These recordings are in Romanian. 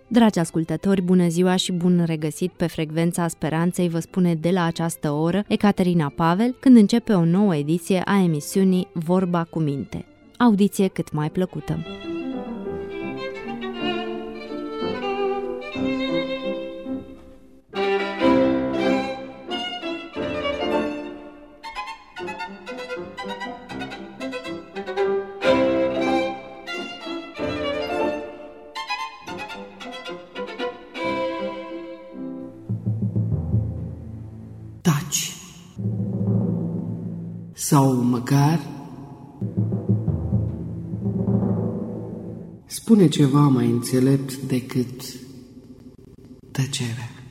Dragi ascultători, bună ziua și bun regăsit pe Frecvența Speranței, vă spune de la această oră Ecaterina Pavel, când începe o nouă ediție a emisiunii Vorba cu minte. Audiție cât mai plăcută! Taci. Sau măcar spune ceva mai înțelept decât tăcerea.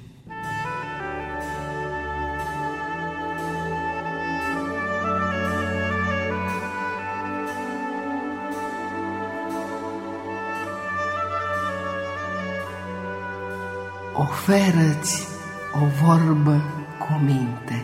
Oferă-ți o vorbă cu minte.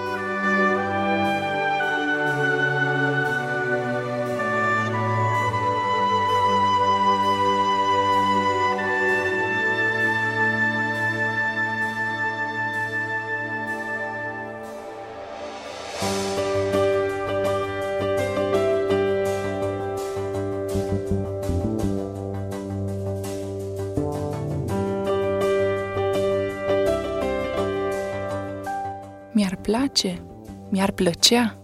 Mi-ar place, mi-ar plăcea.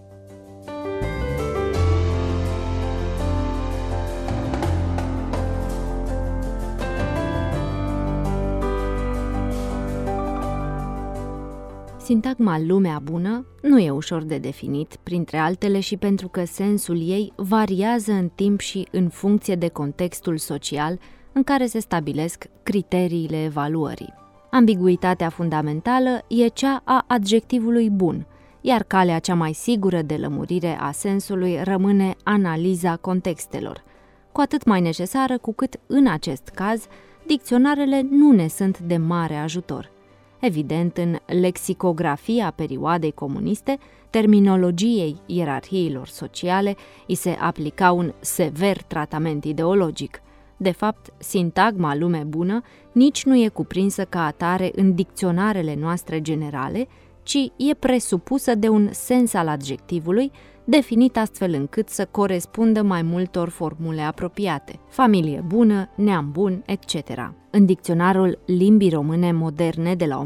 Sintagma lumea bună nu e ușor de definit, printre altele și pentru că sensul ei variază în timp și în funcție de contextul social în care se stabilesc criteriile evaluării. Ambiguitatea fundamentală e cea a adjectivului bun, iar calea cea mai sigură de lămurire a sensului rămâne analiza contextelor, cu atât mai necesară cu cât, în acest caz, dicționarele nu ne sunt de mare ajutor. Evident, în lexicografia perioadei comuniste, terminologiei ierarhiilor sociale îi se aplica un sever tratament ideologic. De fapt, sintagma lume bună nici nu e cuprinsă ca atare în dicționarele noastre generale, ci e presupusă de un sens al adjectivului, definit astfel încât să corespundă mai multor formule apropiate: familie bună, neam bun, etc. În dicționarul limbii române moderne de la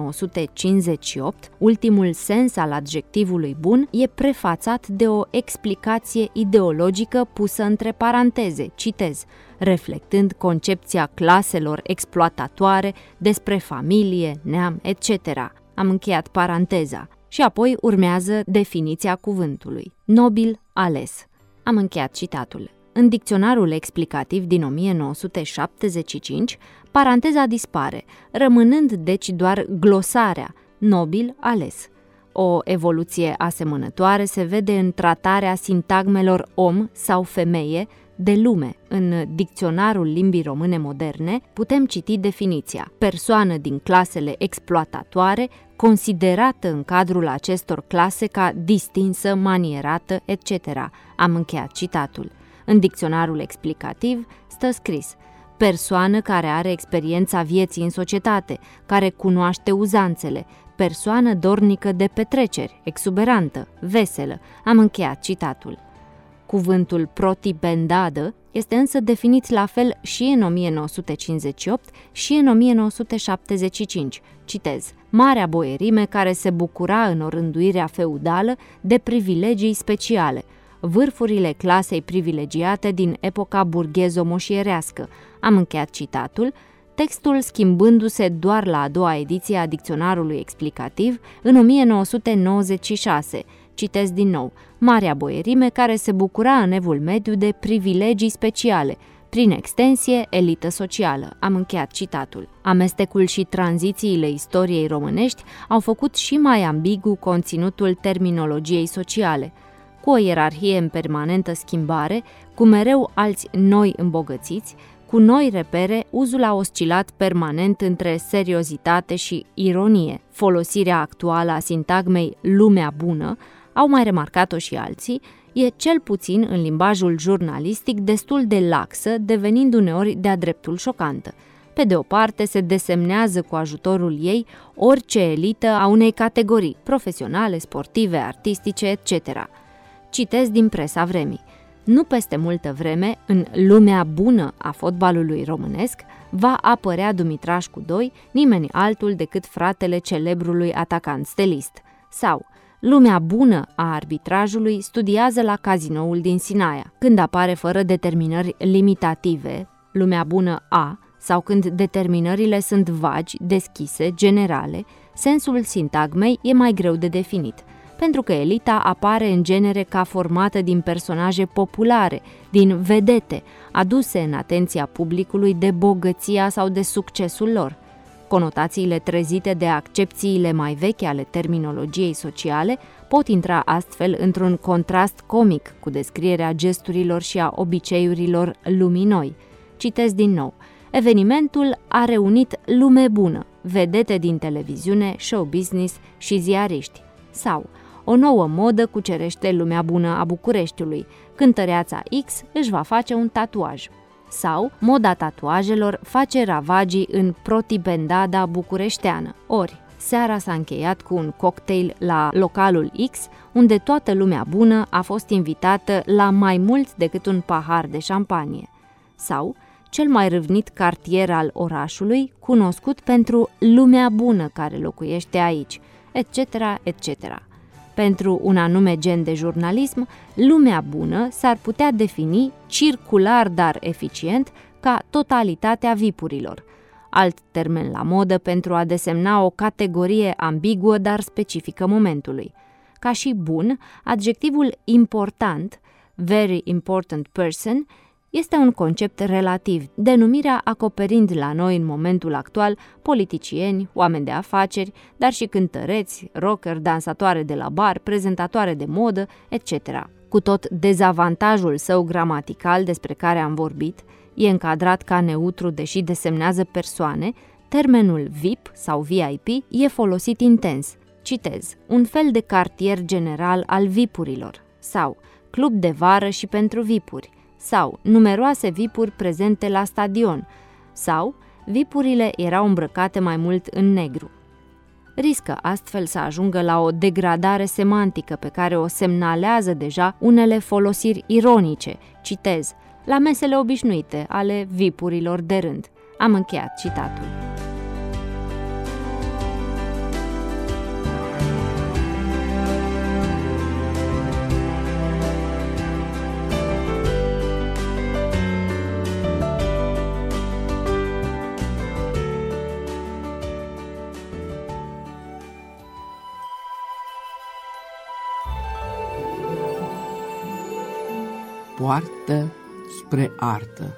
1958, ultimul sens al adjectivului bun e prefațat de o explicație ideologică pusă între paranteze, citez, reflectând concepția claselor exploatatoare despre familie, neam, etc. Am încheiat paranteza. Și apoi urmează definiția cuvântului: nobil ales. Am încheiat citatul. În dicționarul explicativ din 1975, paranteza dispare, rămânând deci doar glosarea: nobil ales. O evoluție asemănătoare se vede în tratarea sintagmelor om sau femeie de lume. În dicționarul limbii române moderne putem citi definiția: persoană din clasele exploatatoare, considerată în cadrul acestor clase ca distinsă, manierată, etc. Am încheiat citatul. În dicționarul explicativ stă scris: persoană care are experiența vieții în societate, care cunoaște uzanțele, persoană dornică de petreceri, exuberantă, veselă. Am încheiat citatul. Cuvântul protipendadă este însă definit la fel și în 1958 și în 1975. Citez: marea boierime care se bucura în orânduirea feudală de privilegii speciale, vârfurile clasei privilegiate din epoca burghezo-moșierească. Am încheiat citatul, textul schimbându-se doar la a doua ediție a dicționarului explicativ în 1996. Citez din nou: marea boierime care se bucura în evul mediu de privilegii speciale, prin extensie, elită socială. Am încheiat citatul. Amestecul și tranzițiile istoriei românești au făcut și mai ambigu conținutul terminologiei sociale. Cu o ierarhie în permanentă schimbare, cu mereu alți noi îmbogățiți, cu noi repere, uzul a oscilat permanent între seriozitate și ironie. Folosirea actuală a sintagmei lumea bună, au mai remarcat-o și alții, e cel puțin în limbajul jurnalistic destul de laxă, devenind uneori de-a dreptul șocantă. Pe de o parte, se desemnează cu ajutorul ei orice elită a unei categorii, profesionale, sportive, artistice, etc. Citez din presa vremii. Nu peste multă vreme, în lumea bună a fotbalului românesc, va apărea Dumitrașcu 2, nimeni altul decât fratele celebrului atacant stelist. Sau, lumea bună a arbitrajului studiază la cazinoul din Sinaia. Când apare fără determinări limitative, lumea bună a, sau când determinările sunt vagi, deschise, generale, sensul sintagmei e mai greu de definit, pentru că elita apare în genere ca formată din personaje populare, din vedete, aduse în atenția publicului de bogăția sau de succesul lor. Conotațiile trezite de accepțiile mai vechi ale terminologiei sociale pot intra astfel într-un contrast comic cu descrierea gesturilor și a obiceiurilor lumii noi. Citez din nou. Evenimentul a reunit lume bună, vedete din televiziune, show business și ziariști. Sau, o nouă modă cucerește lumea bună a Bucureștiului, cântăreața X își va face un tatuaj. Sau, moda tatuajelor face ravagii în protibendada bucureșteană. Ori, seara s-a încheiat cu un cocktail la localul X, unde toată lumea bună a fost invitată la mai mult decât un pahar de șampanie. Sau, cel mai râvnit cartier al orașului, cunoscut pentru lumea bună care locuiește aici, etc., etc. Pentru un anume gen de jurnalism, lumea bună s-ar putea defini circular, dar eficient, ca totalitatea vipurilor. Alt termen la modă pentru a desemna o categorie ambiguă, dar specifică momentului. Ca și bun, adjectivul important, very important person, este un concept relativ, denumirea acoperind la noi în momentul actual politicieni, oameni de afaceri, dar și cântăreți, rocker, dansatoare de la bar, prezentatoare de modă, etc. Cu tot dezavantajul său gramatical despre care am vorbit, e încadrat ca neutru deși desemnează persoane, termenul VIP sau VIP e folosit intens. Citez, un fel de cartier general al VIP-urilor sau club de vară și pentru VIP-uri, sau numeroase VIP-uri prezente la stadion, sau VIP-urile erau îmbrăcate mai mult în negru. Riscă astfel să ajungă la o degradare semantică pe care o semnalează deja unele folosiri ironice, citez, la mesele obișnuite ale VIP-urilor de rând. Am încheiat citatul. Poartă spre artă.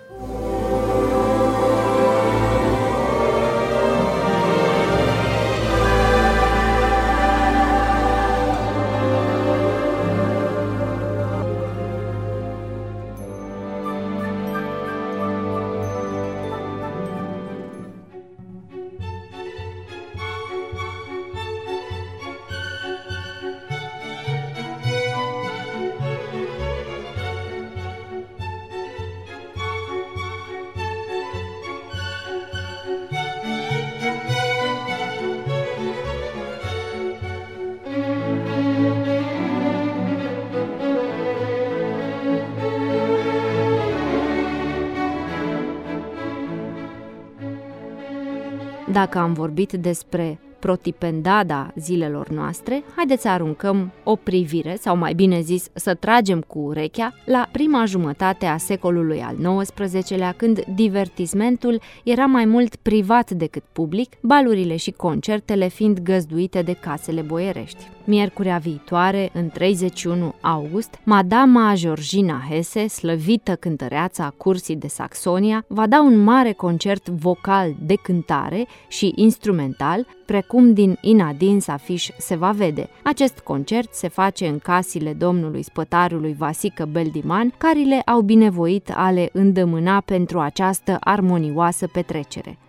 Dacă am vorbit despre protipendada zilelor noastre, haideți să aruncăm o privire, sau mai bine zis, să tragem cu urechea la prima jumătate a secolului al XIX-lea, când divertismentul era mai mult privat decât public, balurile și concertele fiind găzduite de casele boierești. Miercurea viitoare, în 31 august, madama Georgina Hesse, slăvită cântăreața a Cursii de Saxonia, va da un mare concert vocal de cântare și instrumental, precum din Inadins afiș se va vede. Acest concert se face în casile domnului spătarului Vasică Beldiman, care le au binevoit a le îndemâna pentru această armonioasă petrecere.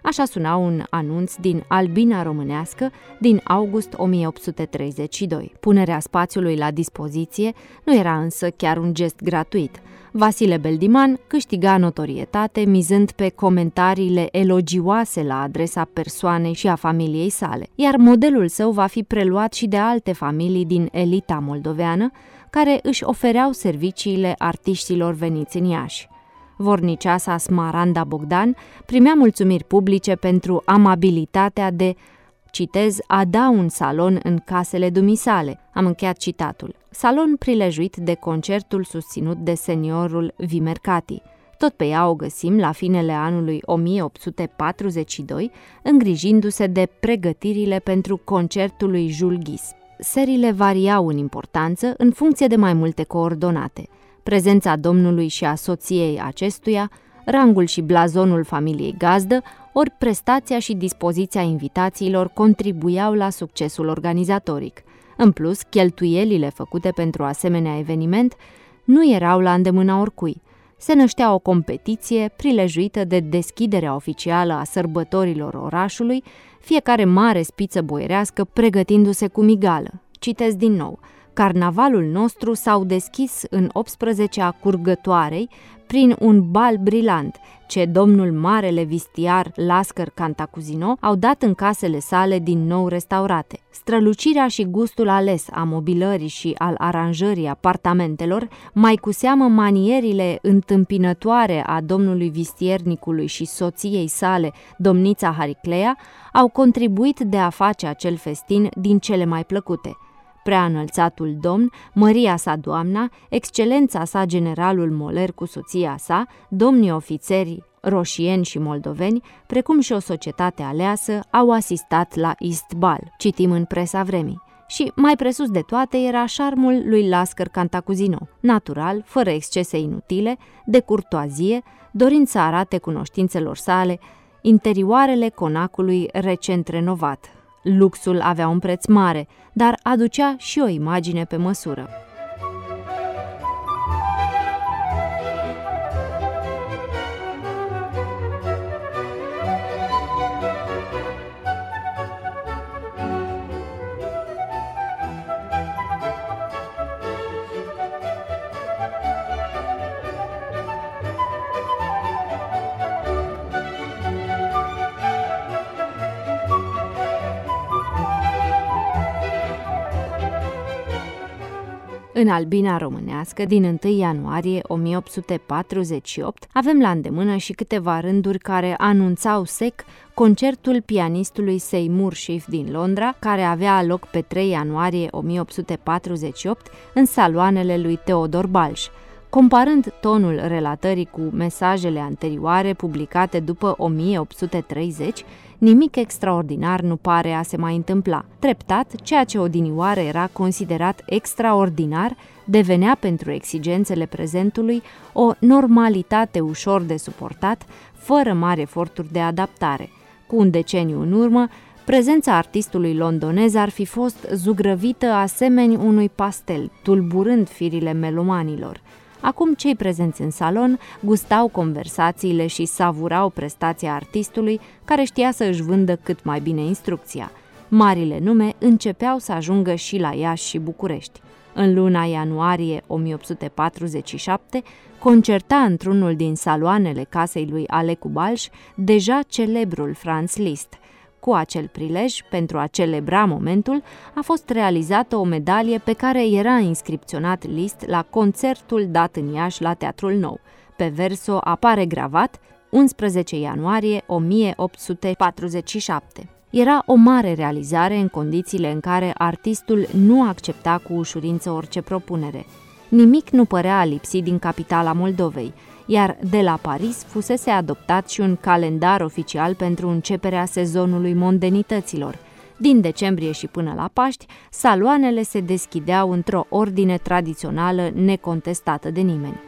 Așa suna un anunț din Albina Românească din august 1832. Punerea spațiului la dispoziție nu era însă chiar un gest gratuit. Vasile Beldiman câștiga notorietate mizând pe comentariile elogioase la adresa persoanei și a familiei sale, iar modelul său va fi preluat și de alte familii din elita moldoveană, care își ofereau serviciile artiștilor veniți în Iași. Vorniceasa Smaranda Bogdan primea mulțumiri publice pentru amabilitatea de, citez, a da un salon în casele dumisale. Am încheiat citatul. Salon prilejuit de concertul susținut de seniorul Vimercati. Tot pe ea o găsim la finele anului 1842, îngrijindu-se de pregătirile pentru concertul lui Jules Ghis. Seriile variau în importanță în funcție de mai multe coordonate. Prezența domnului și a soției acestuia, rangul și blazonul familiei gazdă, ori prestația și dispoziția invitațiilor contribuiau la succesul organizatoric. În plus, cheltuielile făcute pentru asemenea eveniment nu erau la îndemâna oricui. Se năștea o competiție prilejuită de deschiderea oficială a sărbătorilor orașului, fiecare mare spiță boierească pregătindu-se cu migală. Citez din nou. Carnavalul nostru s-au deschis în 18-a curgătoarei prin un bal brilant, ce domnul marele vistiar Lascăr Cantacuzino au dat în casele sale din nou restaurate. Strălucirea și gustul ales a mobilării și al aranjării apartamentelor, mai cu seamă manierile întâmpinătoare a domnului vistiernicului și soției sale, domnița Hariclea, au contribuit de a face acel festin din cele mai plăcute. Preaînălțatul domn, măria sa doamna, excelența sa generalul Moler cu soția sa, domnii ofițeri roșieni și moldoveni, precum și o societate aleasă, au asistat la istbal, citim în presa vremii. Și, mai presus de toate, era șarmul lui Lascăr Cantacuzino, natural, fără excese inutile, de curtoazie, dorind să arate cunoștințelor sale interioarele conacului recent renovat. Luxul avea un preț mare, dar aducea și o imagine pe măsură. În Albina Românească, din 1 ianuarie 1848, avem la îndemână și câteva rânduri care anunțau sec concertul pianistului Seymour Schiff din Londra, care avea loc pe 3 ianuarie 1848 în saloanele lui Teodor Balș. Comparând tonul relatării cu mesajele anterioare publicate după 1830, nimic extraordinar nu pare a se mai întâmpla. Treptat, ceea ce odinioară era considerat extraordinar devenea pentru exigențele prezentului o normalitate ușor de suportat, fără mari eforturi de adaptare. Cu un deceniu în urmă, prezența artistului londonez ar fi fost zugrăvită asemeni unui pastel, tulburând firile melomanilor. Acum cei prezenți în salon gustau conversațiile și savurau prestația artistului, care știa să își vândă cât mai bine instrucția. Marile nume începeau să ajungă și la Iași și București. În luna ianuarie 1847 concerta într-unul din saloanele casei lui Alecu Balș deja celebrul Franz Liszt. Cu acel prilej, pentru a celebra momentul, a fost realizată o medalie pe care era inscripționat Liszt la concertul dat în Iași la Teatrul Nou. Pe verso apare gravat 11 ianuarie 1847. Era o mare realizare în condițiile în care artistul nu accepta cu ușurință orice propunere. Nimic nu părea a lipsi din capitala Moldovei, iar de la Paris fusese adoptat și un calendar oficial pentru începerea sezonului mondenităților. Din decembrie și până la Paști, saloanele se deschideau într-o ordine tradițională necontestată de nimeni.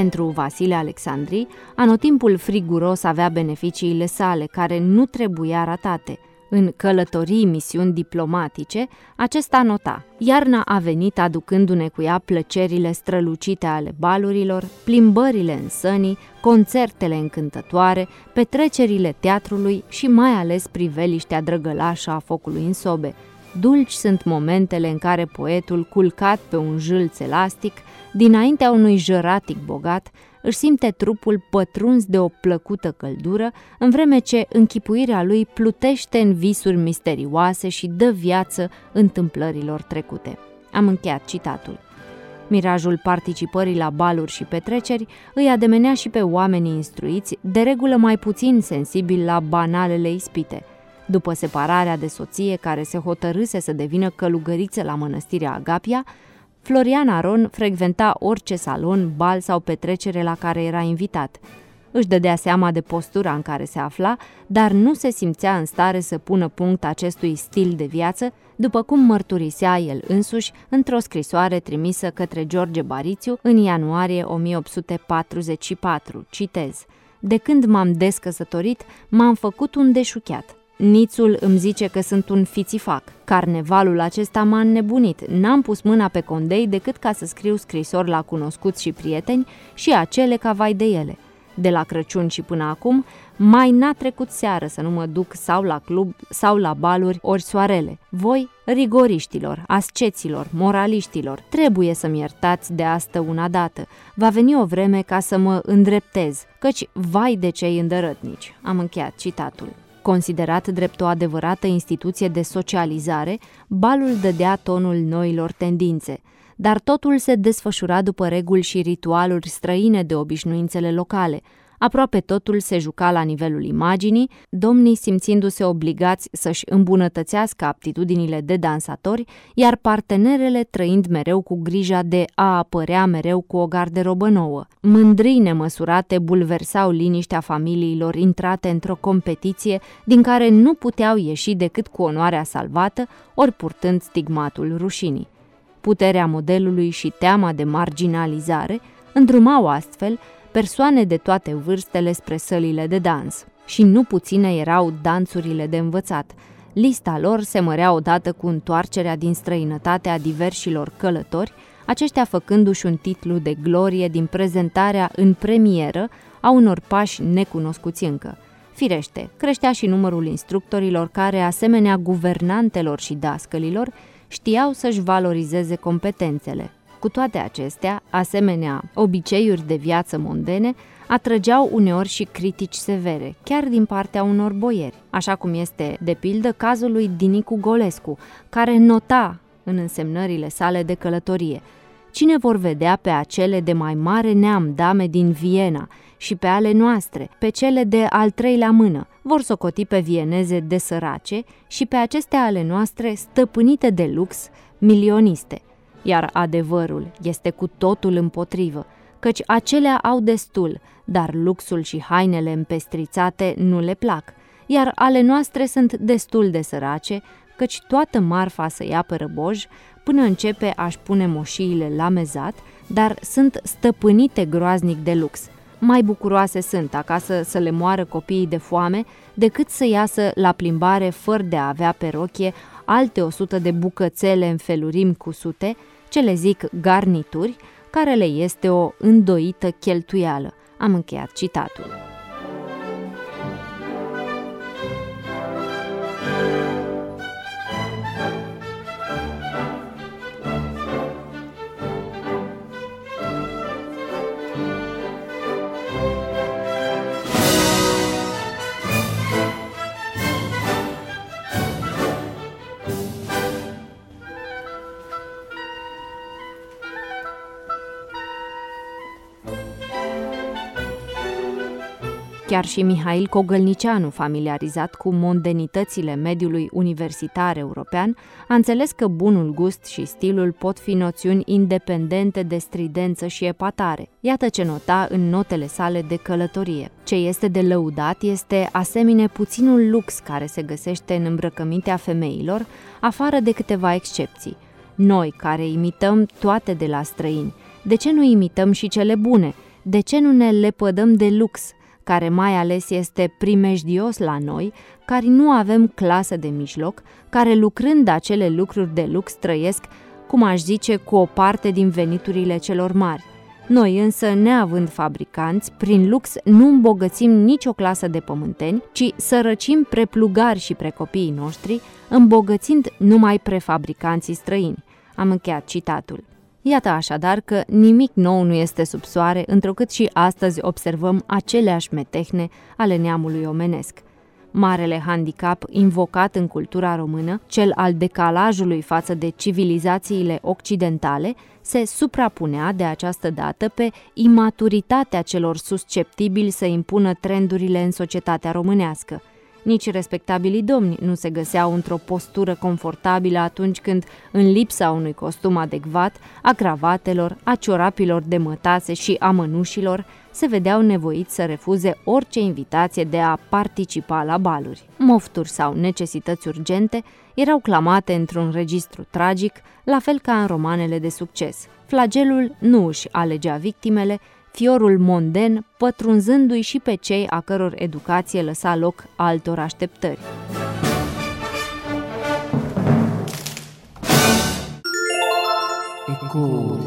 Pentru Vasile Alexandri, anotimpul friguros avea beneficiile sale, care nu trebuia ratate. În Călătorii, misiuni diplomatice, acesta nota: iarna a venit aducându-ne cu ea plăcerile strălucite ale balurilor, plimbările în sănii, concertele încântătoare, petrecerile teatrului și mai ales priveliștea drăgălașă a focului în sobe. Dulci sunt momentele în care poetul, culcat pe un jâlț elastic, dinaintea unui jăratic bogat, își simte trupul pătruns de o plăcută căldură, în vreme ce închipuirea lui plutește în visuri misterioase și dă viață întâmplărilor trecute. Am încheiat citatul. Mirajul participării la baluri și petreceri îi ademenea și pe oamenii instruiți, de regulă mai puțin sensibili la banalele ispite. După separarea de soție, care se hotărâse să devină călugăriță la mănăstirea Agapia, Florian Aron frecventa orice salon, bal sau petrecere la care era invitat. Își dădea seama de postura în care se afla, dar nu se simțea în stare să pună punct acestui stil de viață, după cum mărturisea el însuși într-o scrisoare trimisă către George Barițiu în ianuarie 1844. Citez: de când m-am descăsătorit, m-am făcut un deșuchiat. Nițul îmi zice că sunt un fițifac. Carnevalul acesta m-a înnebunit. N-am pus mâna pe condei decât ca să scriu scrisori la cunoscuți și prieteni și acele ca vai de ele. De la Crăciun și până acum, mai n-a trecut seară să nu mă duc sau la club sau la baluri ori soarele. Voi, rigoriștilor, asceților, moraliștilor, trebuie să-mi iertați de astă una dată. Va veni o vreme ca să mă îndreptez, căci vai de cei îndărătnici. Am încheiat citatul. Considerat drept o adevărată instituție de socializare, balul dădea tonul noilor tendințe, dar totul se desfășura după reguli și ritualuri străine de obișnuințele locale. Aproape totul se juca la nivelul imaginii, domnii simțindu-se obligați să-și îmbunătățească aptitudinile de dansatori, iar partenerele trăind mereu cu grija de a apărea mereu cu o garderobă nouă. Mândrii nemăsurate bulversau liniștea familiilor intrate într-o competiție din care nu puteau ieși decât cu onoarea salvată, ori purtând stigmatul rușinii. Puterea modelului și teama de marginalizare îndrumau astfel persoane de toate vârstele spre sălile de dans. Și nu puține erau dansurile de învățat. Lista lor se mărea odată cu întoarcerea din străinătate a diversilor călători, aceștia făcându-și un titlu de glorie din prezentarea în premieră a unor pași necunoscuți încă. Firește, creștea și numărul instructorilor care, asemenea guvernantelor și dascălilor, știau să-și valorizeze competențele. Cu toate acestea, asemenea obiceiuri de viață mondene atrăgeau uneori și critici severe, chiar din partea unor boieri, așa cum este, de pildă, cazul lui Dinicu Golescu, care nota în însemnările sale de călătorie: cine vor vedea pe acele de mai mare neam dame din Viena și pe ale noastre, pe cele de al treilea mână, vor socoti pe vieneze de sărace și pe acestea ale noastre stăpânite de lux, milioniste. Iar adevărul este cu totul împotrivă, căci acelea au destul, dar luxul și hainele împestrițate nu le plac, iar ale noastre sunt destul de sărace, căci toată marfa să ia pe răboj până începe a-și pune moșiile la mezat, dar sunt stăpânite groaznic de lux. Mai bucuroase sunt acasă să le moară copiii de foame decât să iasă la plimbare fără de a avea pe rochie alte 100 de bucățele în felurim cusute, ce le zic garnituri, care le este o îndoită cheltuială. Am încheiat citatul. Chiar și Mihail Cogălnicianu, familiarizat cu mondenitățile mediului universitar european, a înțeles că bunul gust și stilul pot fi noțiuni independente de stridență și epatare. Iată ce nota în notele sale de călătorie. Ce este de lăudat este asemenea puținul lux care se găsește în îmbrăcămintea femeilor, afară de câteva excepții. Noi, care imităm toate de la străini, de ce nu imităm și cele bune? de ce nu ne lepădăm de lux, care mai ales este primejdios la noi, care nu avem clasă de mijloc, care lucrând acele lucruri de lux trăiesc, cum aș zice, cu o parte din veniturile celor mari. Noi însă, neavând fabricanți, prin lux nu îmbogățim nicio clasă de pământeni, ci sărăcim preplugari și precopiii noștri, îmbogățind numai prefabricanții străini. Am încheiat citatul. Iată așadar că nimic nou nu este sub soare, întrucât și astăzi observăm aceleași metehne ale neamului omenesc. Marele handicap invocat în cultura română, cel al decalajului față de civilizațiile occidentale, se suprapunea de această dată pe imaturitatea celor susceptibili să impună trendurile în societatea românească. Nici respectabilii domni nu se găseau într-o postură confortabilă atunci când, în lipsa unui costum adecvat, a cravatelor, a ciorapilor de mătase și a mănușilor, se vedeau nevoiți să refuze orice invitație de a participa la baluri. Mofturi sau necesități urgente erau clamate într-un registru tragic, la fel ca în romanele de succes. Flagelul nu își alegea victimele, fiorul monden pătrunzându-i și pe cei a căror educație lăsa loc altor așteptări. Ecouri.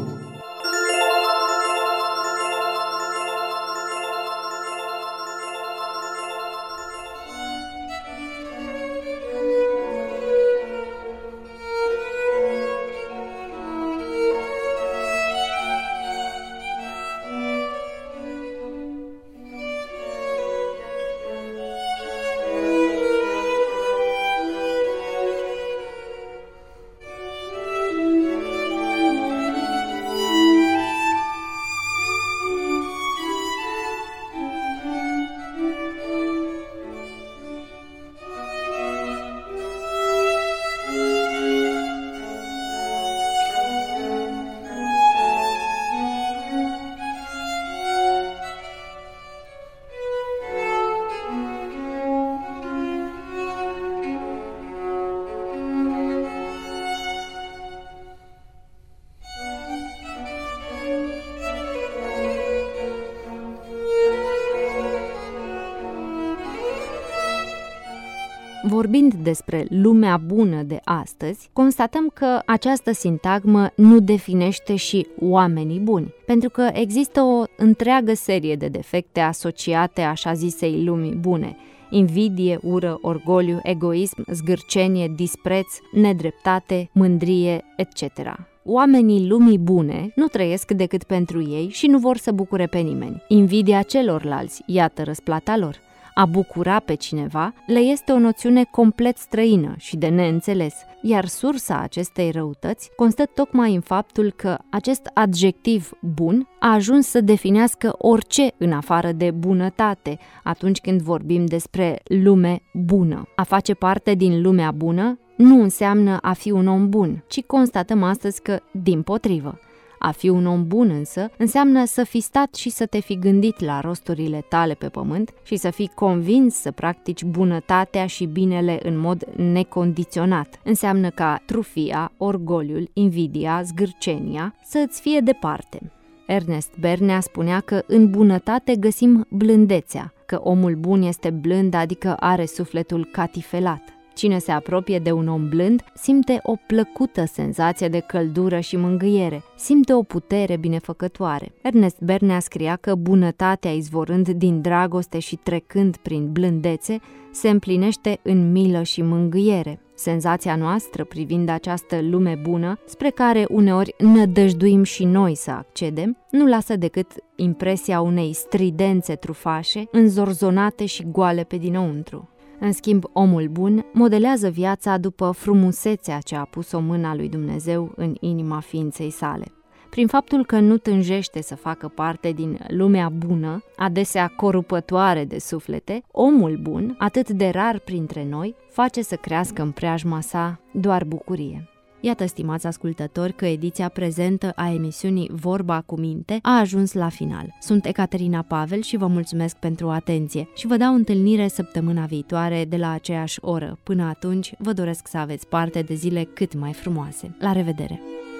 Vorbind despre lumea bună de astăzi, constatăm că această sintagmă nu definește și oamenii buni, pentru că există o întreagă serie de defecte asociate așa zisei lumii bune: invidie, ură, orgoliu, egoism, zgârcenie, dispreț, nedreptate, mândrie, etc. Oamenii lumii bune nu trăiesc decât pentru ei și nu vor să bucure pe nimeni. Invidia celorlalți, iată răsplata lor. A bucura pe cineva le este o noțiune complet străină și de neînțeles, iar sursa acestei răutăți constă tocmai în faptul că acest adjectiv bun a ajuns să definească orice în afară de bunătate atunci când vorbim despre lume bună. A face parte din lumea bună nu înseamnă a fi un om bun, ci constatăm astăzi că, dimpotrivă, a fi un om bun însă înseamnă să fi stat și să te fi gândit la rosturile tale pe pământ și să fii convins să practici bunătatea și binele în mod necondiționat. Înseamnă ca trufia, orgoliul, invidia, zgârcenia să îți fie departe. Ernest Bernea spunea că în bunătate găsim blândețea, că omul bun este blând, adică are sufletul catifelat. Cine se apropie de un om blând simte o plăcută senzație de căldură și mângâiere, simte o putere binefăcătoare. Ernest Bernea scria că bunătatea, izvorând din dragoste și trecând prin blândețe, se împlinește în milă și mângâiere. Senzația noastră privind această lume bună, spre care uneori nădăjduim și noi să accedem, nu lasă decât impresia unei stridențe trufașe, înzorzonate și goale pe dinăuntru. În schimb, omul bun modelează viața după frumusețea ce a pus-o mâna lui Dumnezeu în inima ființei sale. Prin faptul că nu tânjește să facă parte din lumea bună, adesea corupătoare de suflete, omul bun, atât de rar printre noi, face să crească în preajma sa doar bucurie. Iată, stimați ascultători, că ediția prezentă a emisiunii Vorba cu Minte a ajuns la final. Sunt Ecaterina Pavel și vă mulțumesc pentru atenție și vă dau întâlnire săptămâna viitoare de la aceeași oră. Până atunci, vă doresc să aveți parte de zile cât mai frumoase. La revedere!